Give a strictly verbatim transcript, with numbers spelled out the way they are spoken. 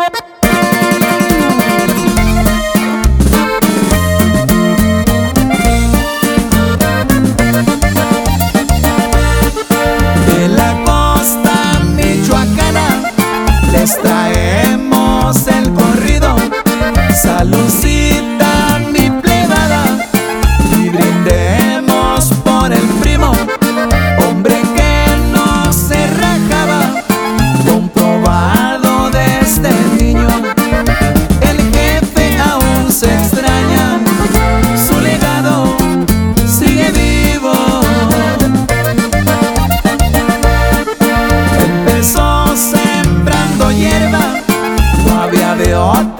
De la costa michoacana les traemos el corrido. Saludcita mi plebada y brindemos por el primo, hombre que no se rajaba, comprobado desde niño. El jefe aún se extraña, su legado sigue vivo. Empezó sembrando hierba, no había de otra